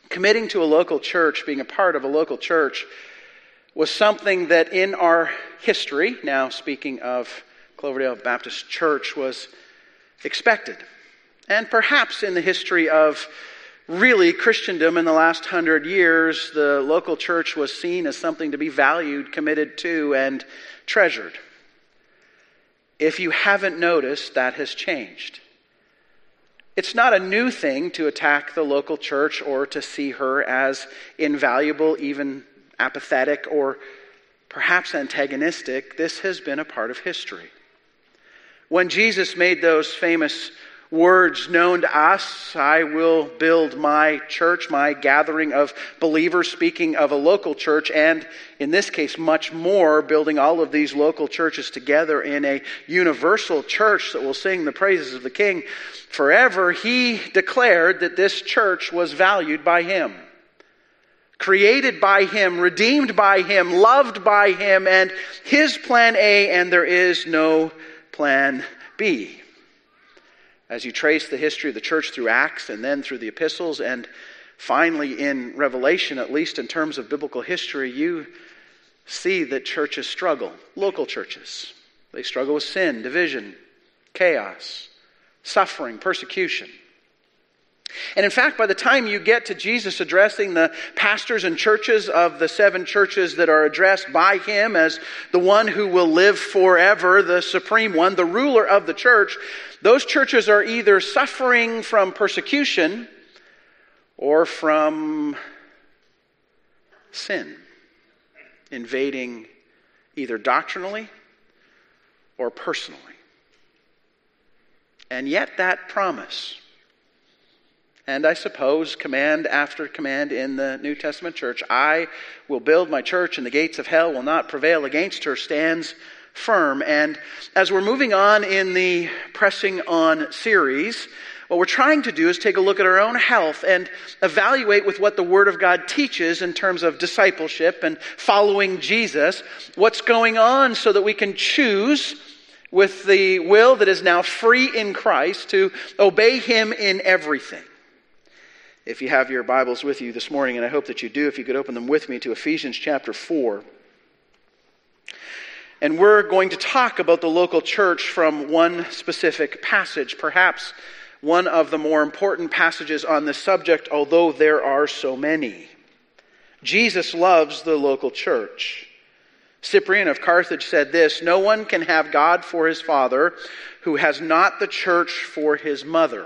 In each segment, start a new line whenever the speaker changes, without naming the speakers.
Committing to a local church, being a part of a local church, was something that in our history, now speaking of Cloverdale Baptist Church, was expected. And perhaps in the history of really Christendom in the last 100 years, the local church was seen as something to be valued, committed to, and treasured. If you haven't noticed, that has changed. It's not a new thing to attack the local church or to see her as invaluable, even apathetic, or perhaps antagonistic. This has been a part of history. When Jesus made those famous words known to us, I will build my church, my gathering of believers, speaking of a local church, and in this case much more, building all of these local churches together in a universal church that will sing the praises of the King forever. He declared that this church was valued by Him, created by Him, redeemed by Him, loved by Him, and His plan A, and there is no plan B. As you trace the history of the church through Acts and then through the epistles and finally in Revelation, at least in terms of biblical history, you see that churches struggle. Local churches. They struggle with sin, division, chaos, suffering, persecution. And in fact, by the time you get to Jesus addressing the pastors and churches of the 7 churches that are addressed by Him as the one who will live forever, the supreme one, the ruler of the church, those churches are either suffering from persecution or from sin, invading either doctrinally or personally. And yet that promise, and I suppose command after command in the New Testament church, I will build my church and the gates of hell will not prevail against her, stands firm. And as we're moving on in the Pressing On series, what we're trying to do is take a look at our own health and evaluate with what the Word of God teaches in terms of discipleship and following Jesus, what's going on so that we can choose with the will that is now free in Christ to obey Him in everything. If you have your Bibles with you this morning, and I hope that you do, if you could open them with me to Ephesians chapter 4. And we're going to talk about the local church from one specific passage, perhaps one of the more important passages on this subject, although there are so many. Jesus loves the local church. Cyprian of Carthage said this, "No one can have God for his father who has not the church for his mother."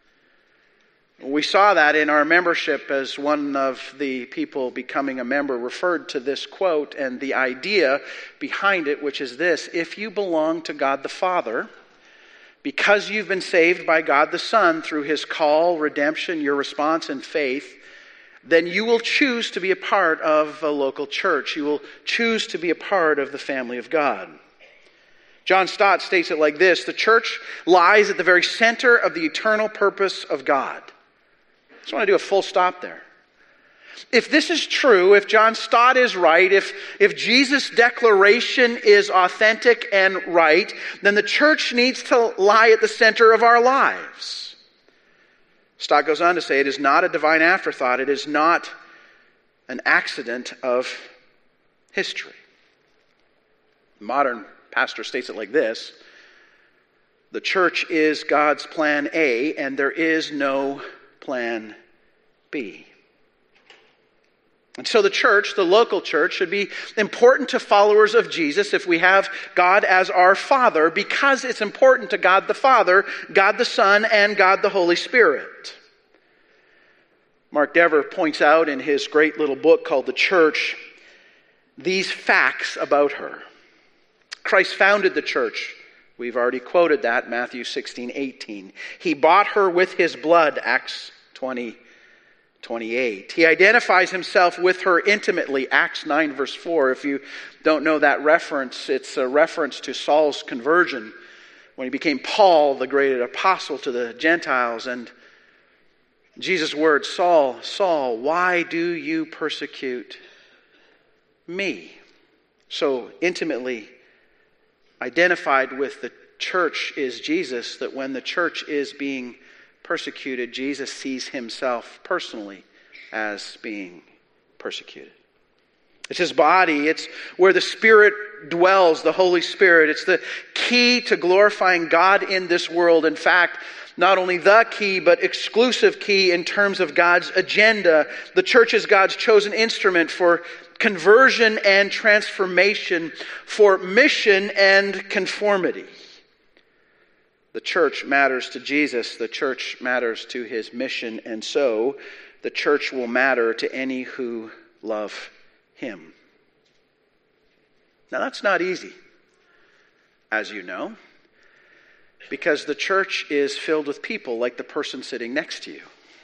We saw that in our membership as one of the people becoming a member referred to this quote and the idea behind it, which is this: if you belong to God the Father, because you've been saved by God the Son through His call, redemption, your response in faith, then you will choose to be a part of a local church. You will choose to be a part of the family of God. John Stott states it like this: the church lies at the very center of the eternal purpose of God. I just want to do a full stop there. If this is true, if John Stott is right, if Jesus' declaration is authentic and right, then the church needs to lie at the center of our lives. Stott goes on to say, it is not a divine afterthought. It is not an accident of history. The modern pastor states it like this: the church is God's plan A, and there is no plan B. And so the church, the local church, should be important to followers of Jesus if we have God as our Father, because it's important to God the Father, God the Son, and God the Holy Spirit. Mark Dever points out in his great little book called The Church these facts about her. Christ founded the church. We've already quoted that, Matthew 16:18. He bought her with His blood, Acts 20:28. He identifies Himself with her intimately, Acts 9 verse 4. If you don't know that reference, it's a reference to Saul's conversion when he became Paul, the great apostle to the Gentiles. And Jesus' words, "Saul, Saul, why do you persecute me?" So intimately identified with the church is Jesus, that when the church is being persecuted, Jesus sees Himself personally as being persecuted. It's his body. It's where the Spirit dwells, the Holy Spirit. It's the key to glorifying God in this world. In fact, not only the key, but exclusive key in terms of God's agenda. The church is God's chosen instrument for conversion and transformation, for mission and conformity. The church matters to Jesus. The church matters to his mission. And so the church will matter to any who love him. Now that's not easy, as you know, because the church is filled with people like the person sitting next to you.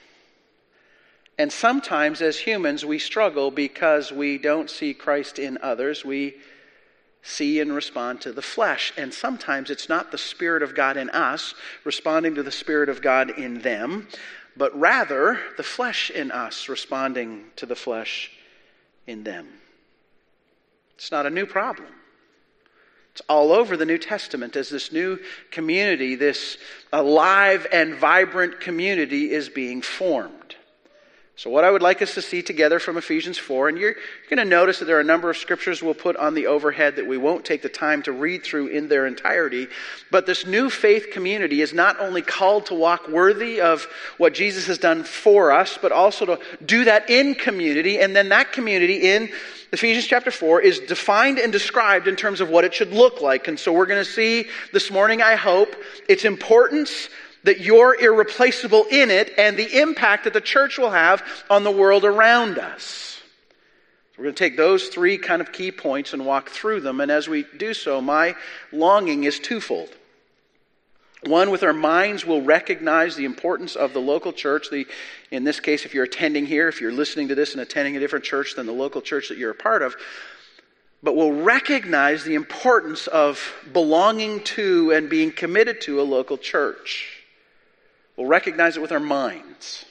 And sometimes as humans we struggle because we don't see Christ in others. We see and respond to the flesh. And sometimes it's not the Spirit of God in us responding to the Spirit of God in them, but rather the flesh in us responding to the flesh in them. It's not a new problem. It's all over the New Testament as this new community, this alive and vibrant community is being formed. So what I would like us to see together from Ephesians 4, and you're going to notice that there are a number of scriptures we'll put on the overhead that we won't take the time to read through in their entirety, but this new faith community is not only called to walk worthy of what Jesus has done for us, but also to do that in community, and then that community in Ephesians chapter 4 is defined and described in terms of what it should look like. And so we're going to see this morning, I hope, its importance, that you're irreplaceable in it, and the impact that the church will have on the world around us. So we're going to take those three kind of key points and walk through them. And as we do so, my longing is twofold. One, with our minds, we'll recognize the importance of the local church. In this case, if you're attending here, if you're listening to this and attending a different church than the local church that you're a part of, but we'll recognize the importance of belonging to and being committed to a local church. We'll recognize it with our minds.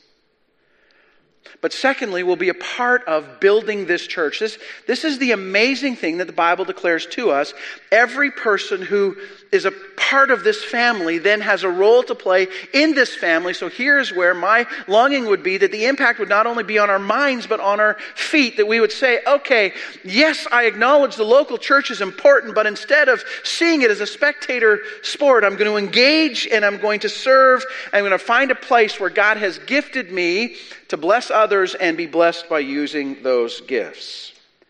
But secondly, we'll be a part of building this church. This is the amazing thing that the Bible declares to us. Every person who is a part of this family then has a role to play in this family. So here's where my longing would be, that the impact would not only be on our minds, but on our feet. That we would say, okay, yes, I acknowledge the local church is important, but instead of seeing it as a spectator sport, I'm going to engage and I'm going to serve. I'm going to find a place where God has gifted me to bless others and be blessed by using those gifts.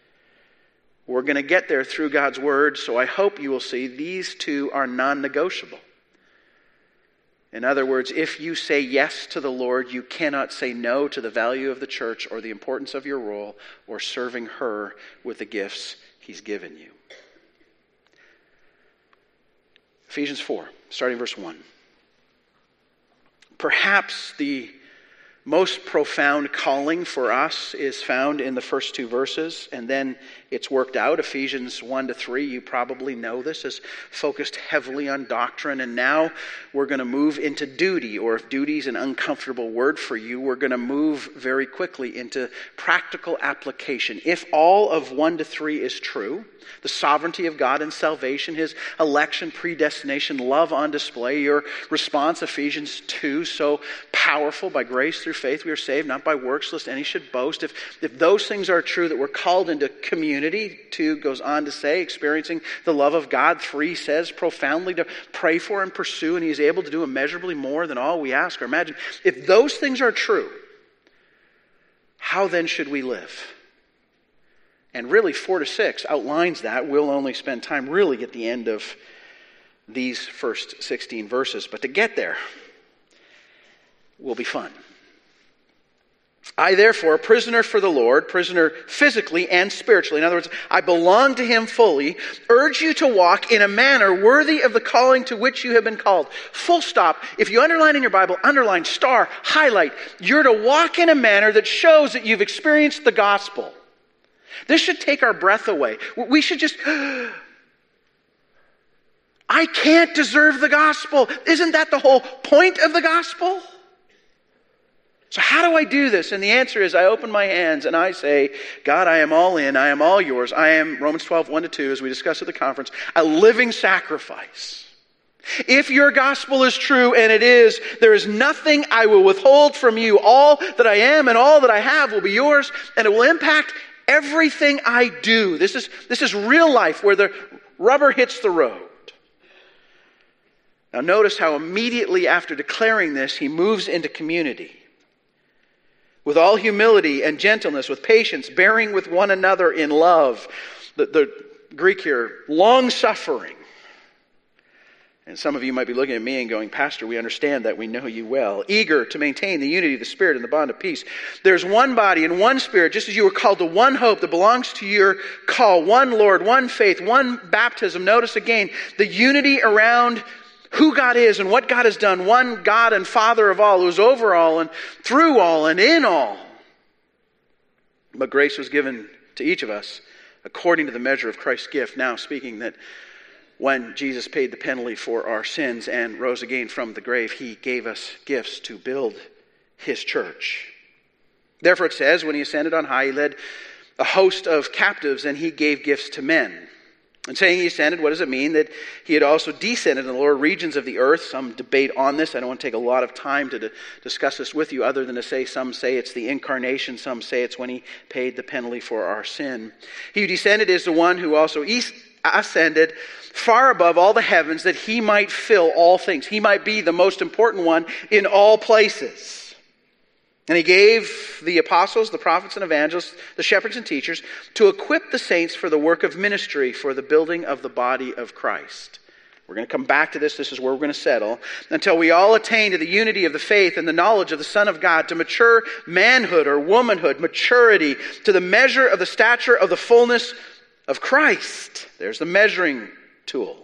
We're going to get there through God's Word, so I hope you will see these two are non-negotiable. In other words, if you say yes to the Lord, you cannot say no to the value of the church or the importance of your role or serving her with the gifts He's given you. Ephesians 4, starting verse 1. Perhaps the most profound calling for us is found in the first two verses, and then it's worked out. Ephesians 1-3, you probably know this, is focused heavily on doctrine, and now we're going to move into duty, or if duty is an uncomfortable word for you, we're going to move very quickly into practical application. If all of 1-3 is true, the sovereignty of God and salvation, His election, predestination, love on display, your response, Ephesians 2, so powerful, by grace through faith we are saved, not by works, lest any should boast. If those things are true, that we're called into community, 2 goes on to say, experiencing the love of God, 3 says, profoundly to pray for and pursue, and He is able to do immeasurably more than all we ask or imagine. If those things are true, how then should we live? And really 4-6 outlines that. We'll only spend time really at the end of these first 16 verses. But to get there will be fun. I therefore, a prisoner for the Lord, prisoner physically and spiritually, in other words, I belong to Him fully, urge you to walk in a manner worthy of the calling to which you have been called. Full stop. If you underline in your Bible, underline, star, highlight. You're to walk in a manner that shows that you've experienced the gospel. This should take our breath away. We should just, I can't deserve the gospel. Isn't that the whole point of the gospel? So how do I do this? And the answer is I open my hands and I say, God, I am all in. I am all yours. I am, Romans 12, 1-2, as we discussed at the conference, a living sacrifice. If your gospel is true, and it is, there is nothing I will withhold from you. All that I am and all that I have will be yours, and it will impact everything I do. This is real life where the rubber hits the road. Now notice how immediately after declaring this, he moves into community. With all humility and gentleness, with patience, bearing with one another in love. The Greek here, long-suffering. And some of you might be looking at me and going, Pastor, we understand that, we know you well. Eager to maintain the unity of the Spirit and the bond of peace. There's one body and one Spirit, just as you were called to one hope that belongs to your call. One Lord, one faith, one baptism. Notice again, the unity around who God is and what God has done. One God and Father of all, who is over all and through all and in all. But grace was given to each of us according to the measure of Christ's gift. Now speaking that when Jesus paid the penalty for our sins and rose again from the grave, he gave us gifts to build his church. Therefore it says, when he ascended on high, he led a host of captives and he gave gifts to men. And saying he ascended, what does it mean? That he had also descended in the lower regions of the earth. Some debate on this. I don't want to take a lot of time to discuss this with you, other than to say some say it's the incarnation. Some say it's when he paid the penalty for our sin. He who descended is the one who also ascended far above all the heavens, that he might fill all things. He might be the most important one in all places. And he gave the apostles, the prophets and evangelists, the shepherds and teachers, to equip the saints for the work of ministry, for the building of the body of Christ. We're going to come back to this. This is where we're going to settle. Until we all attain to the unity of the faith and the knowledge of the Son of God, to mature manhood or womanhood, maturity, to the measure of the stature of the fullness of Christ. There's the measuring tool.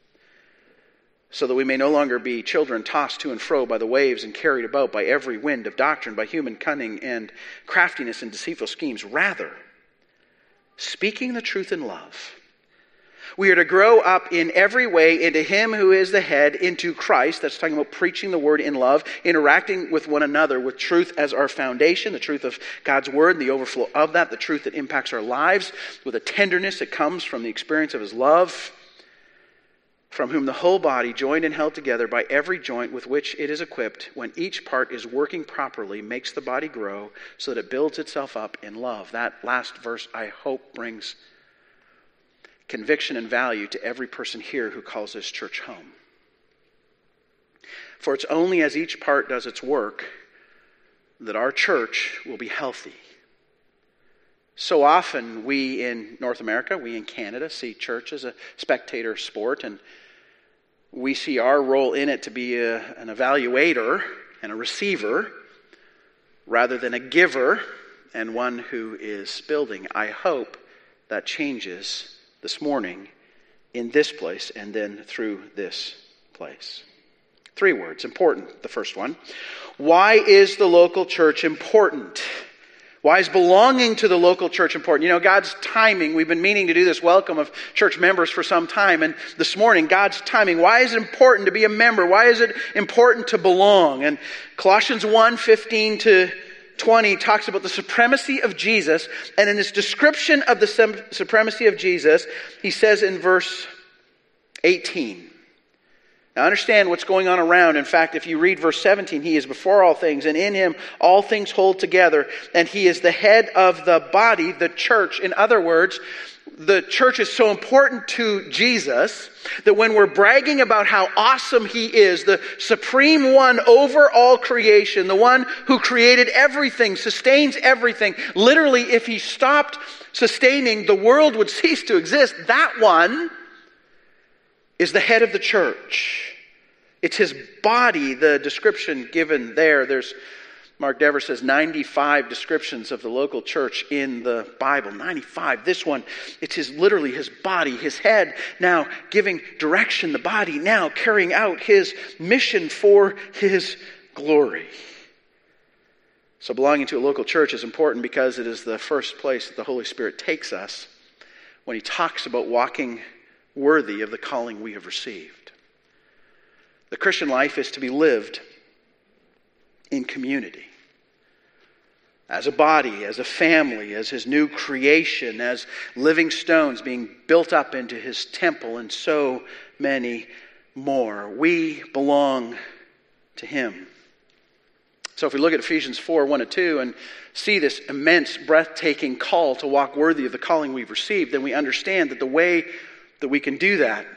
So that we may no longer be children tossed to and fro by the waves and carried about by every wind of doctrine, by human cunning and craftiness and deceitful schemes. Rather, speaking the truth in love, we are to grow up in every way into him who is the head, into Christ. That's talking about preaching the word in love, interacting with one another with truth as our foundation, the truth of God's word and the overflow of that, the truth that impacts our lives, with a tenderness that comes from the experience of his love, from whom the whole body, joined and held together by every joint with which it is equipped, when each part is working properly, makes the body grow so that it builds itself up in love. That last verse, I hope, brings conviction and value to every person here who calls this church home. For it's only as each part does its work that our church will be healthy. So often we in North America, we in Canada, see church as a spectator sport, and we see our role in it to be an evaluator and a receiver rather than a giver and one who is building. I hope that changes this morning in this place and then through this place. 3 words. Important, the first one. Why is the local church important? Why is belonging to the local church important? You know, God's timing, we've been meaning to do this welcome of church members for some time, and this morning, God's timing. Why is it important to be a member? Why is it important to belong? And Colossians 1:15-20 talks about the supremacy of Jesus, and in his description of the supremacy of Jesus, he says in verse 18, now understand what's going on around. In fact, if you read verse 17, he is before all things, and in him all things hold together, and he is the head of the body, the church. In other words, the church is so important to Jesus that when we're bragging about how awesome he is, the supreme one over all creation, the one who created everything, sustains everything, literally if he stopped sustaining, the world would cease to exist. That one is the head of the church. It's his body, the description given there. There's, Mark Dever says, 95 descriptions of the local church in the Bible. 95. This one, it's literally his body, his head now giving direction, the body now carrying out his mission for his glory. So belonging to a local church is important because it is the first place that the Holy Spirit takes us when he talks about walking worthy of the calling we have received. The Christian life is to be lived in community. As a body, as a family, as his new creation, as living stones being built up into his temple in so many more. We belong to him. So if we look at Ephesians 4, 1-2 and see this immense, breathtaking call to walk worthy of the calling we've received, then we understand that the way that we can do that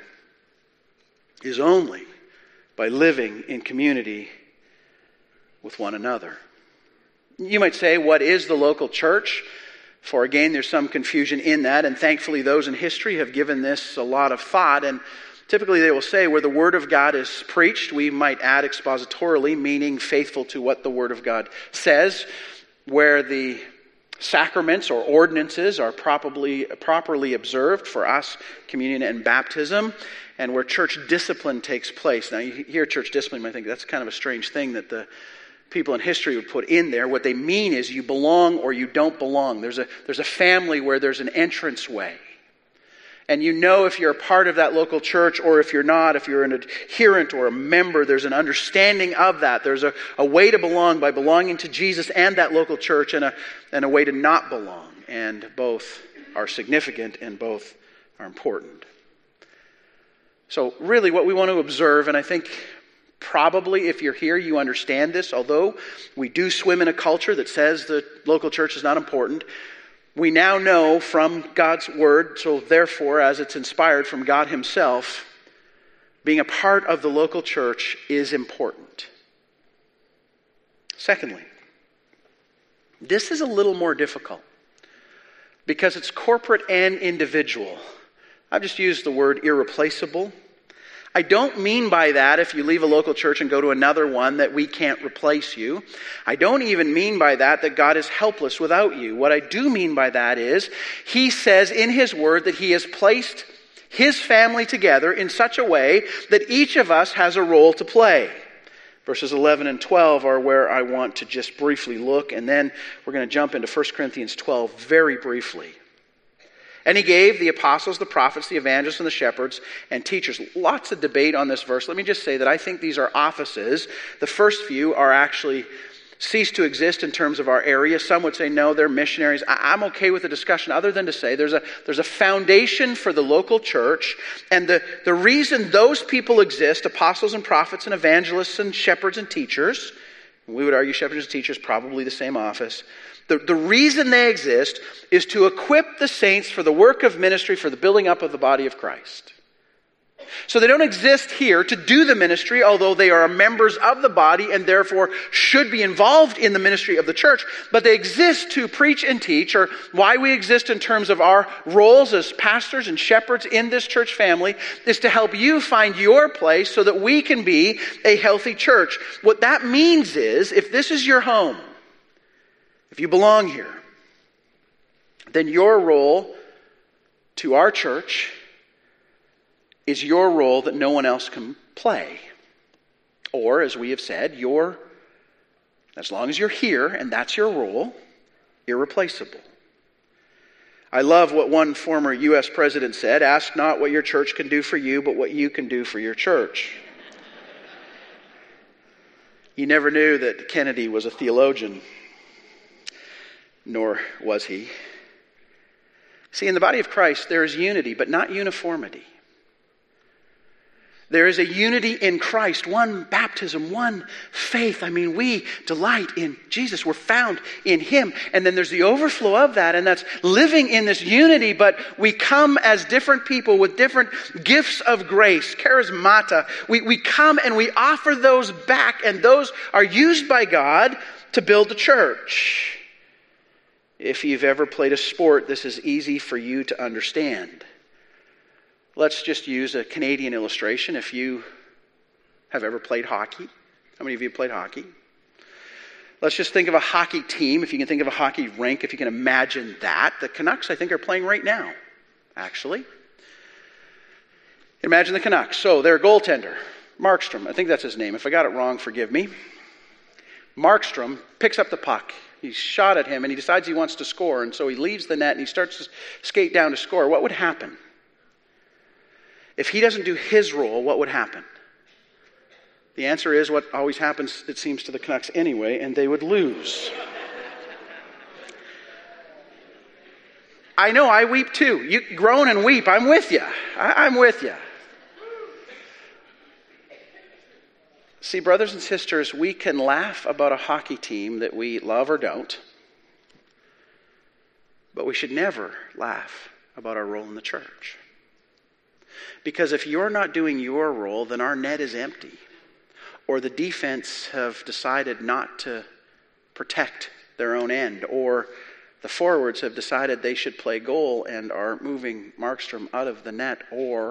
is only by living in community with one another. You might say, what is the local church? For again, there's some confusion in that, and thankfully those in history have given this a lot of thought, and typically they will say where the Word of God is preached, we might add expositorily, meaning faithful to what the Word of God says, where the sacraments or ordinances are properly observed, for us, communion and baptism, and where church discipline takes place. Now, you hear church discipline, you might think that's kind of a strange thing that the people in history would put in there. What they mean is you belong or you don't belong. There's a family where there's an entranceway. And you know if you're a part of that local church or if you're not, if you're an adherent or a member, there's an understanding of that. There's a way to belong by belonging to Jesus and that local church, and a way to not belong. And both are significant and both are important. So really what we want to observe, and I think probably if you're here you understand this, although we do swim in a culture that says the local church is not important, we now know from God's Word, so therefore, as it's inspired from God Himself, being a part of the local church is important. Secondly, this is a little more difficult because it's corporate and individual. I've just used the word irreplaceable. I don't mean by that if you leave a local church and go to another one that we can't replace you. I don't even mean by that God is helpless without you. What I do mean by that is He says in His Word that He has placed His family together in such a way that each of us has a role to play. Verses 11 and 12 are where I want to just briefly look, and then we're going to jump into 1 Corinthians 12 very briefly. And He gave the apostles, the prophets, the evangelists, and the shepherds and teachers. Lots of debate on this verse. Let me just say that I think these are offices. The first few are actually cease to exist in terms of our area. Some would say, no, they're missionaries. I'm okay with the discussion other than to say there's a foundation for the local church. And the reason those people exist, apostles and prophets and evangelists and shepherds and teachers, we would argue shepherds and teachers probably the same office. The reason they exist is to equip the saints for the work of ministry, for the building up of the body of Christ. So they don't exist here to do the ministry, although they are members of the body and therefore should be involved in the ministry of the church. But they exist to preach and teach, or why we exist in terms of our roles as pastors and shepherds in this church family is to help you find your place so that we can be a healthy church. What that means is, if this is your home, if you belong here, then your role to our church is your role that no one else can play. Or, as we have said, as long as you're here and that's your role, irreplaceable. I love what one former U.S. president said, ask not what your church can do for you, but what you can do for your church. You never knew that Kennedy was a theologian. Nor was he. See, in the body of Christ, there is unity, but not uniformity. There is a unity in Christ, one baptism, one faith. I mean, we delight in Jesus. We're found in Him. And then there's the overflow of that, and that's living in this unity, but we come as different people with different gifts of grace, charismata. We come and we offer those back, and those are used by God to build the church. If you've ever played a sport, this is easy for you to understand. Let's just use a Canadian illustration. If you have ever played hockey, how many of you have played hockey? Let's just think of a hockey team. If you can think of a hockey rink, if you can imagine that. The Canucks, I think, are playing right now, actually. Imagine the Canucks. So their goaltender, Markstrom, I think that's his name. If I got it wrong, forgive me. Markstrom picks up the puck. He's shot at him and he decides he wants to score, and so he leaves the net and he starts to skate down to score. What would happen? If he doesn't do his role, what would happen? The answer is what always happens, it seems, to the Canucks anyway, and they would lose. I know, I weep too. You groan and weep. I'm with you. I'm with you. See, brothers and sisters, we can laugh about a hockey team that we love or don't, but we should never laugh about our role in the church. Because if you're not doing your role, then our net is empty. Or the defense have decided not to protect their own end. Or the forwards have decided they should play goal and are moving Markstrom out of the net.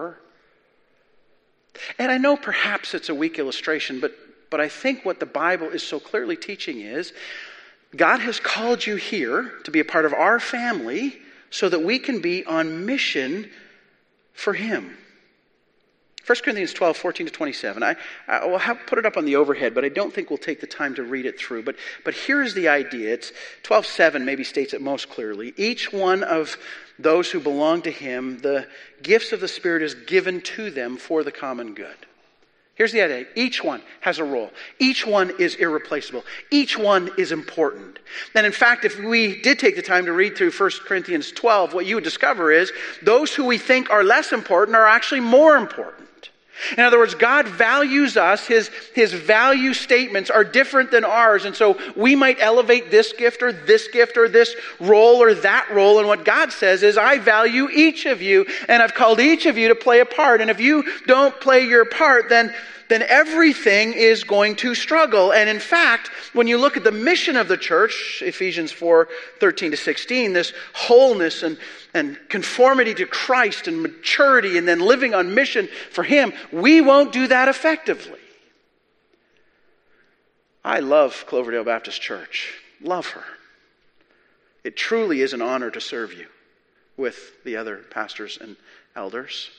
And I know perhaps it's a weak illustration, but I think what the Bible is so clearly teaching is God has called you here to be a part of our family so that we can be on mission for Him. 1 Corinthians 12, 14 to 27. I will put it up on the overhead, but I don't think we'll take the time to read it through. But here's the idea. It's 12:7 maybe states it most clearly. Each one of those who belong to Him, the gifts of the Spirit is given to them for the common good. Here's the idea. Each one has a role. Each one is irreplaceable. Each one is important. And in fact, if we did take the time to read through 1 Corinthians 12, what you would discover is those who we think are less important are actually more important. In other words, God values us. His value statements are different than ours. And so we might elevate this gift or this role or that role. And what God says is, I value each of you, and I've called each of you to play a part. And if you don't play your part, then everything is going to struggle. And in fact, when you look at the mission of the church, Ephesians 4, 13 to 16, this wholeness and conformity to Christ and maturity and then living on mission for Him, we won't do that effectively. I love Cloverdale Baptist Church. Love her. It truly is an honor to serve you with the other pastors and elders.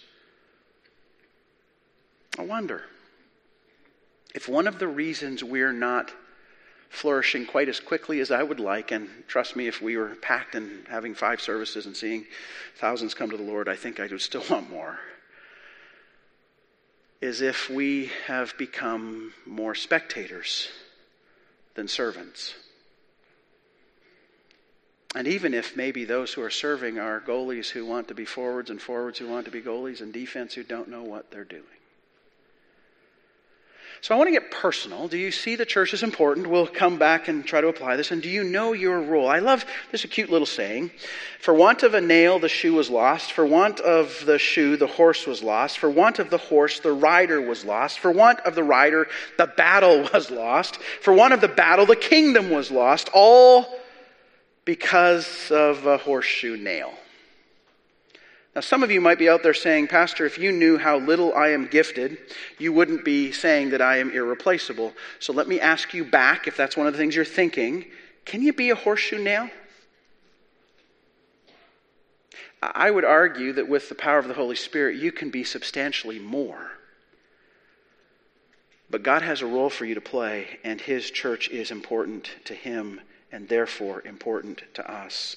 I wonder if one of the reasons we're not flourishing quite as quickly as I would like, and trust me, if we were packed and having 5 services and seeing thousands come to the Lord, I think I would still want more, is if we have become more spectators than servants. And even if maybe those who are serving are goalies who want to be forwards and forwards who want to be goalies and defense who don't know what they're doing. So I want to get personal. Do you see the church is important? We'll come back and try to apply this. And do you know your role? I love this a cute little saying. For want of a nail, the shoe was lost. For want of the shoe, the horse was lost. For want of the horse, the rider was lost. For want of the rider, the battle was lost. For want of the battle, the kingdom was lost. All because of a horseshoe nail. Now, some of you might be out there saying, Pastor, if you knew how little I am gifted, you wouldn't be saying that I am irreplaceable. So let me ask you back, if that's one of the things you're thinking, can you be a horseshoe nail? I would argue that with the power of the Holy Spirit, you can be substantially more. But God has a role for you to play, and His church is important to Him, and therefore important to us.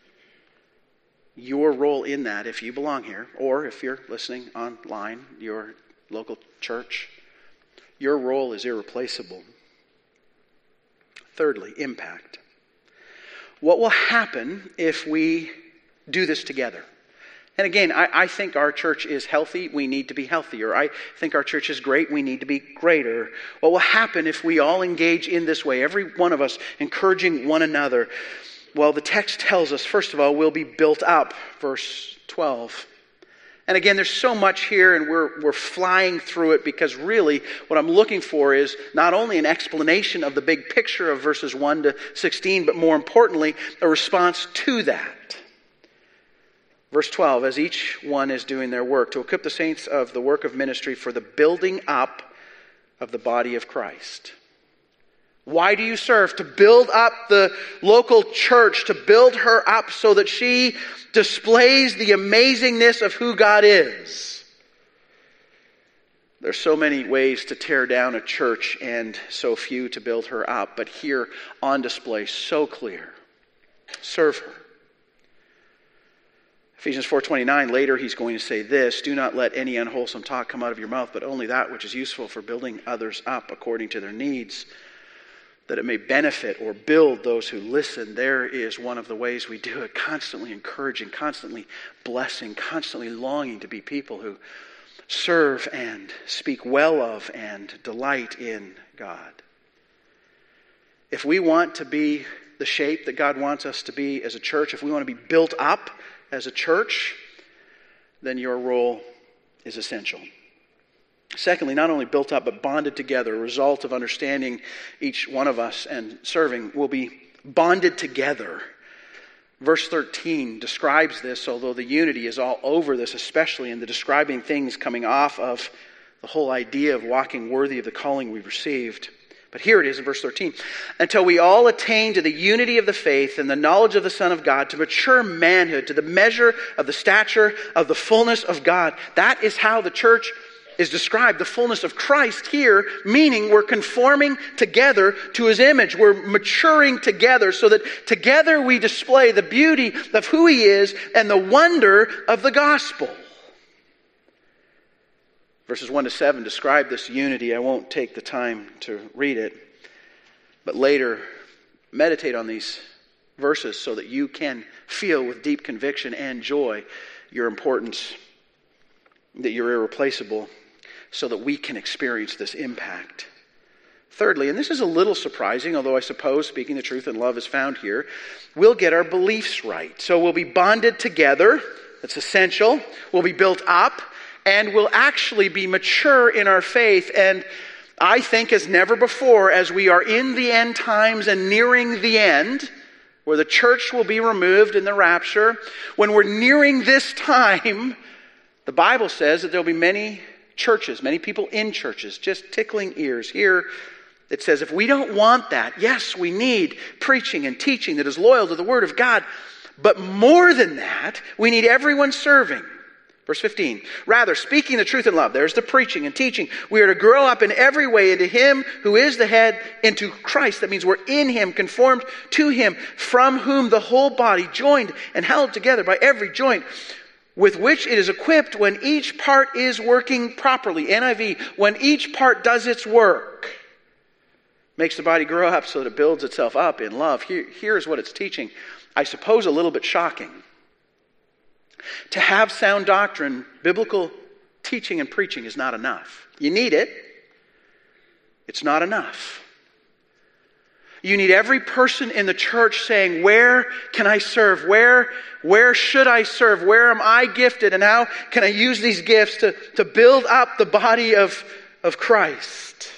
Your role in that, if you belong here, or if you're listening online, your local church, your role is irreplaceable. Thirdly, impact. What will happen if we do this together? And again, I think our church is healthy. We need to be healthier. I think our church is great. We need to be greater. What will happen if we all engage in this way, every one of us encouraging one another? Well, the text tells us, first of all, we'll be built up, verse 12. And again, there's so much here, and we're flying through it because really what I'm looking for is not only an explanation of the big picture of verses 1 to 16, but more importantly, a response to that. Verse 12, as each one is doing their work, to equip the saints of the work of ministry for the building up of the body of Christ. Why do you serve? To build up the local church, to build her up so that she displays the amazingness of who God is. There's so many ways to tear down a church and so few to build her up, but here on display, so clear. Serve her. Ephesians 4:29, later he's going to say this, do not let any unwholesome talk come out of your mouth, but only that which is useful for building others up according to their needs, that it may benefit or build those who listen. There is one of the ways we do it, constantly encouraging, constantly blessing, constantly longing to be people who serve and speak well of and delight in God. If we want to be the shape that God wants us to be as a church, if we want to be built up as a church, then your role is essential. Secondly, not only built up, but bonded together. A result of understanding each one of us and serving will be bonded together. Verse 13 describes this, although the unity is all over this, especially in the describing things coming off of the whole idea of walking worthy of the calling we've received. But here it is in verse 13. Until we all attain to the unity of the faith and the knowledge of the Son of God, to mature manhood, to the measure of the stature of the fullness of God. That is how the church is described, the fullness of Christ here, meaning we're conforming together to His image. We're maturing together so that together we display the beauty of who He is and the wonder of the gospel. Verses 1 to 7 describe this unity. I won't take the time to read it, but later meditate on these verses so that you can feel with deep conviction and joy your importance, that you're irreplaceable, so that we can experience this impact. Thirdly, and this is a little surprising, although I suppose speaking the truth in love is found here, we'll get our beliefs right. So we'll be bonded together. That's essential. We'll be built up. And we'll actually be mature in our faith. And I think as never before, as we are in the end times and nearing the end, where the church will be removed in the rapture, when we're nearing this time, the Bible says that there'll be many churches, many people in churches, just tickling ears. Here it says if we don't want that, yes, we need preaching and teaching that is loyal to the Word of God. But more than that, we need everyone serving. Verse 15, rather, speaking the truth in love, there's the preaching and teaching. We are to grow up in every way into Him who is the head, into Christ. That means we're in Him, conformed to Him, from whom the whole body, joined and held together by every joint, with which it is equipped when each part is working properly. NIV, when each part does its work, makes the body grow up so that it builds itself up in love. Here's what it's teaching. I suppose a little bit shocking. To have sound doctrine, biblical teaching and preaching is not enough. You need it. It's not enough. You need every person in the church saying, where can I serve? Where should I serve? Where am I gifted? And how can I use these gifts to build up the body of Christ?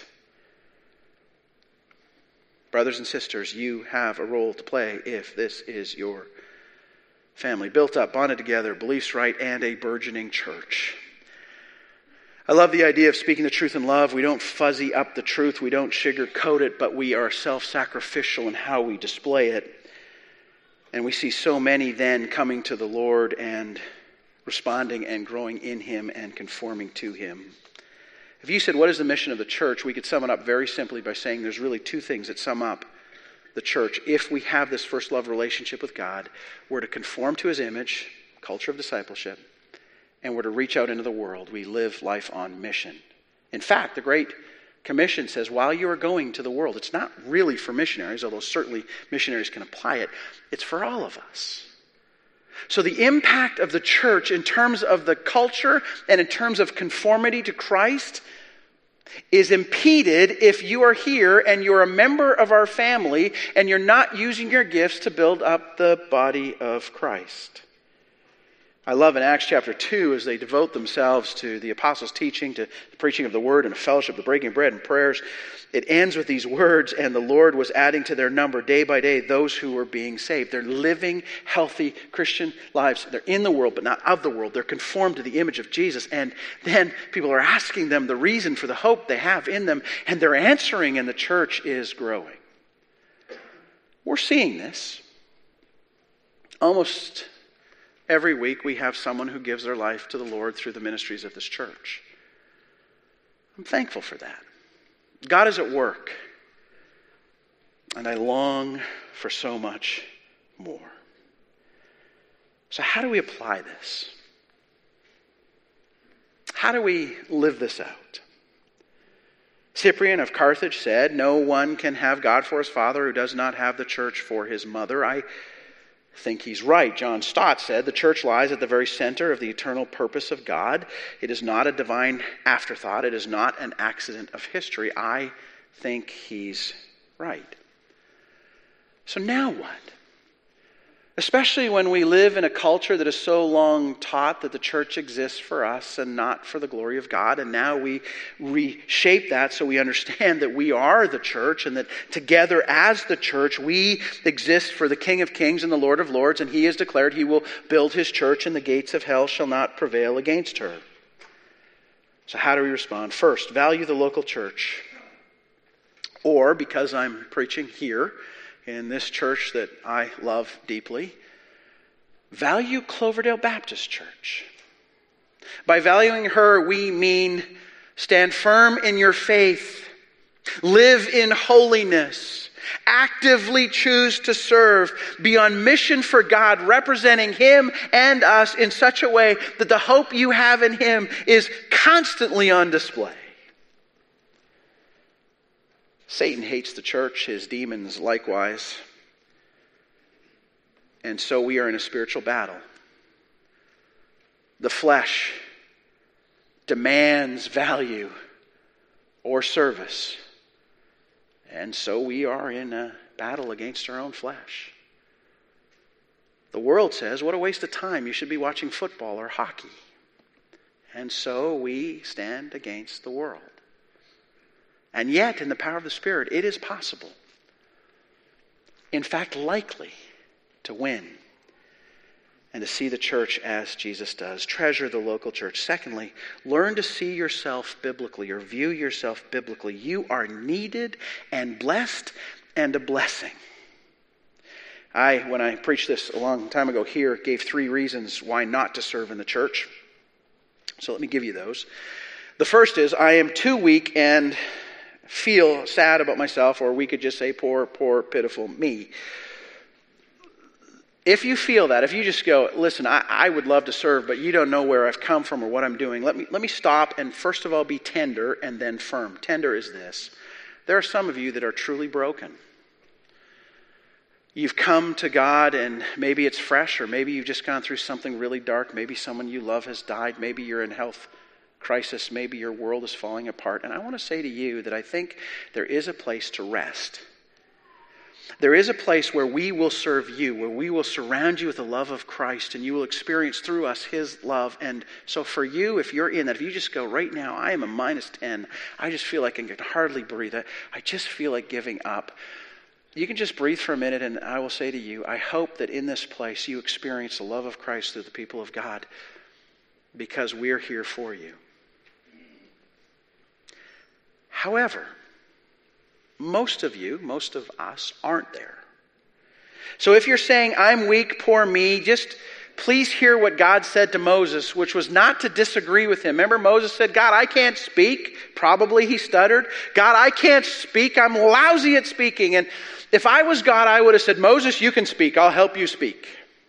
Brothers and sisters, you have a role to play if this is your family, built up, bonded together, beliefs right, and a burgeoning church. I love the idea of speaking the truth in love. We don't fuzzy up the truth. We don't sugarcoat it, but we are self-sacrificial in how we display it. And we see so many then coming to the Lord and responding and growing in Him and conforming to Him. If you said, what is the mission of the church? We could sum it up very simply by saying there's really two things that sum up the church. If we have this first love relationship with God, we're to conform to His image, culture of discipleship, and we're to reach out into the world. We live life on mission. In fact, the Great Commission says while you are going to the world, it's not really for missionaries, although certainly missionaries can apply it. It's for all of us. So the impact of the church in terms of the culture and in terms of conformity to Christ is impeded if you are here and you're a member of our family and you're not using your gifts to build up the body of Christ. I love in Acts chapter 2 as they devote themselves to the apostles' teaching, to the preaching of the word and a fellowship, the breaking of bread and prayers. It ends with these words, and the Lord was adding to their number day by day those who were being saved. They're living, healthy Christian lives. They're in the world, but not of the world. They're conformed to the image of Jesus. And then people are asking them the reason for the hope they have in them, and they're answering, and the church is growing. We're seeing this. Almost every week we have someone who gives their life to the Lord through the ministries of this church. I'm thankful for that. God is at work, and I long for so much more. So how do we apply this? How do we live this out? Cyprian of Carthage said, no one can have God for his father who does not have the church for his mother. I think he's right. John Stott said, "The church lies at the very center of the eternal purpose of God. It is not a divine afterthought. It is not an accident of history." I think he's right. So now what? Especially when we live in a culture that has so long taught that the church exists for us and not for the glory of God. And now we reshape that so we understand that we are the church and that together as the church we exist for the King of Kings and the Lord of Lords. And he has declared he will build his church and the gates of hell shall not prevail against her. So how do we respond? First, value the local church. Or, because I'm preaching here in this church that I love deeply, value Cloverdale Baptist Church. By valuing her, we mean stand firm in your faith, live in holiness, actively choose to serve, be on mission for God, representing Him and us in such a way that the hope you have in Him is constantly on display. Satan hates the church, his demons likewise. And so we are in a spiritual battle. The flesh demands value or service. And so we are in a battle against our own flesh. The world says, what a waste of time. You should be watching football or hockey. And so we stand against the world. And yet, in the power of the Spirit, it is possible, in fact, likely, to win and to see the church as Jesus does. Treasure the local church. Secondly, learn to see yourself biblically or view yourself biblically. You are needed and blessed and a blessing. When I preached this a long time ago here, gave 3 reasons why not to serve in the church. So let me give you those. The first is, I am too weak and feel sad about myself, or we could just say, poor, pitiful me. If you feel that, if you just go, listen, I would love to serve, but you don't know where I've come from or what I'm doing, let me stop and first of all be tender and then firm. Tender is this. There are some of you that are truly broken. You've come to God and maybe it's fresh, or maybe you've just gone through something really dark. Maybe someone you love has died. Maybe you're in health crisis, maybe your world is falling apart. And I want to say to you that I think there is a place to rest. There is a place where we will serve you, where we will surround you with the love of Christ, and you will experience through us His love. And so for you, if you're in that, if you just go, right now, I am a -10. I just feel like I can hardly breathe. I just feel like giving up. You can just breathe for a minute, and I will say to you, I hope that in this place you experience the love of Christ through the people of God, because we're here for you. However, most of us aren't there. So if you're saying, I'm weak, poor me, just please hear what God said to Moses, which was not to disagree with him. Remember, Moses said, God, I can't speak. Probably he stuttered. God, I can't speak. I'm lousy at speaking. And if I was God, I would have said, Moses, you can speak. I'll help you speak.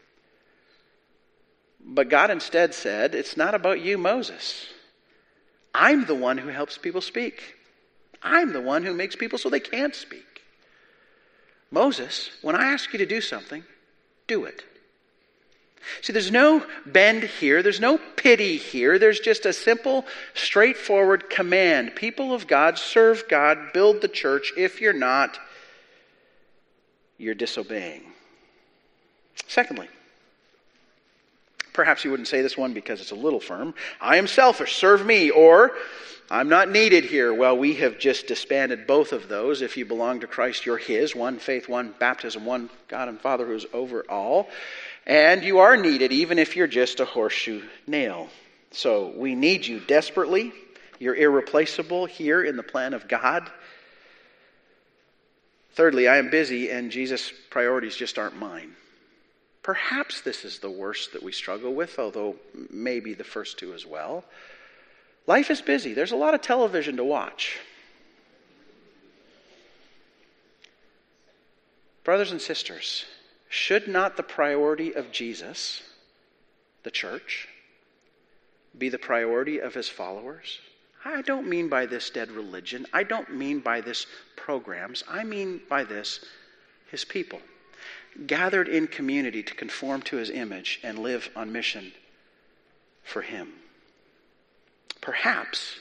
But God instead said, it's not about you, Moses. I'm the one who helps people speak. I'm the one who makes people so they can't speak. Moses, when I ask you to do something, do it. See, there's no bend here. There's no pity here. There's just a simple, straightforward command. People of God, serve God, build the church. If you're not, you're disobeying. Secondly, perhaps you wouldn't say this one because it's a little firm. I am selfish, serve me. Or, I'm not needed here. Well, we have just disbanded both of those. If you belong to Christ, you're His. One faith, one baptism, one God and Father who's over all. And you are needed even if you're just a horseshoe nail. So we need you desperately. You're irreplaceable here in the plan of God. Thirdly, I am busy and Jesus' priorities just aren't mine. Perhaps this is the worst that we struggle with, although maybe the first two as well. Life is busy. There's a lot of television to watch. Brothers and sisters, should not the priority of Jesus, the church, be the priority of His followers? I don't mean by this dead religion. I don't mean by this programs. I mean by this His people. gathered in community to conform to his image and live on mission for him. Perhaps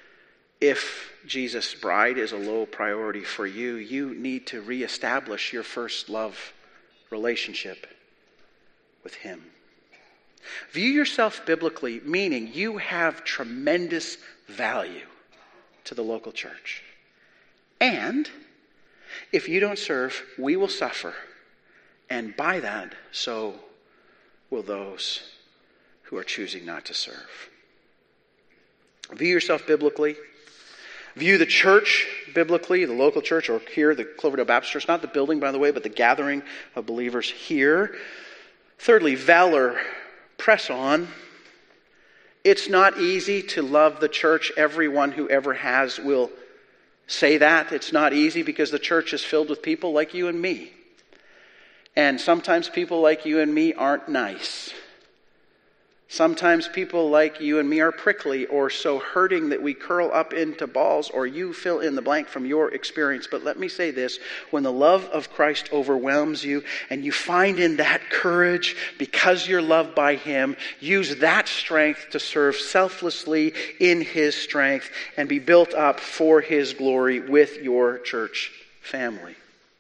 if Jesus' bride is a low priority for you, you need to reestablish your first love relationship with him. View yourself biblically, meaning you have tremendous value to the local church. And if you don't serve, we will suffer. And by that, so will those who are choosing not to serve. View yourself biblically. View the church biblically, the local church, or here, the Cloverdale Baptist Church. Not the building, by the way, but the gathering of believers here. Thirdly, valor. Press on. It's not easy to love the church. Everyone who ever has will say that. It's not easy because the church is filled with people like you and me. And sometimes people like you and me aren't nice. Sometimes people like you and me are prickly or so hurting that we curl up into balls, or you fill in the blank from your experience. But let me say this, when the love of Christ overwhelms you and you find in that courage because you're loved by him, use that strength to serve selflessly in his strength and be built up for his glory with your church family.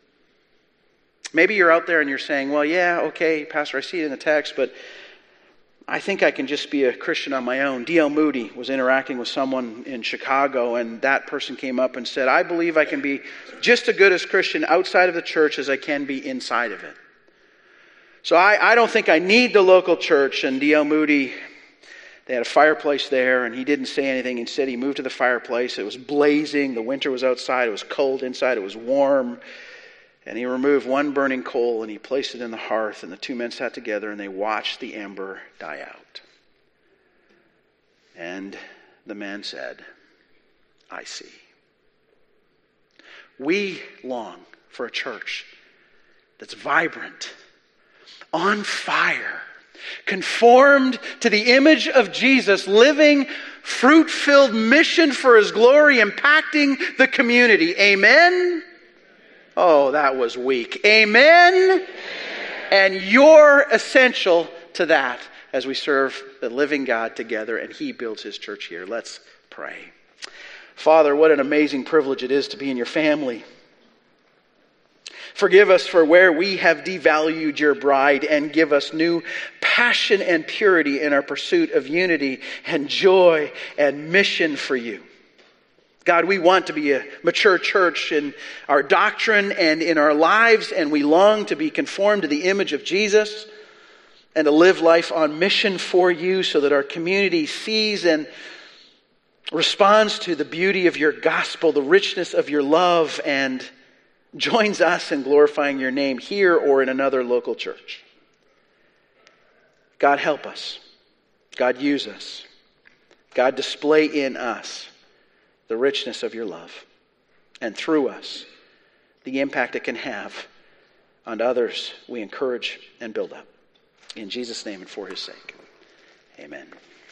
Maybe you're out there and you're saying, well, yeah, okay, Pastor, I see it in the text, but I think I can just be a Christian on my own. D.L. Moody was interacting with someone in Chicago, and that person came up and said, I believe I can be just as good as Christian outside of the church as I can be inside of it. So I don't think I need the local church. And D.L. Moody, they had a fireplace there, and he didn't say anything. Instead, he moved to the fireplace. It was blazing. The winter was outside. It was cold inside. It was warm. And he removed one burning coal and he placed it in the hearth, and the two men sat together and they watched the ember die out. And the man said, I see. We long for a church that's vibrant, on fire, conformed to the image of Jesus, living fruit-filled mission for his glory, impacting the community. Amen? Oh, that was weak. Amen? And you're essential to that as we serve the living God together and he builds his church here. Let's pray. Father, what an amazing privilege it is to be in your family. Forgive us for where we have devalued your bride, and give us new passion and purity in our pursuit of unity and joy and mission for you. God, we want to be a mature church in our doctrine and in our lives, and we long to be conformed to the image of Jesus and to live life on mission for you so that our community sees and responds to the beauty of your gospel, the richness of your love, and joins us in glorifying your name here or in another local church. God, help us. God, use us. God, display in us the richness of your love, and through us, the impact it can have on others we encourage and build up. In Jesus' name and for his sake, amen.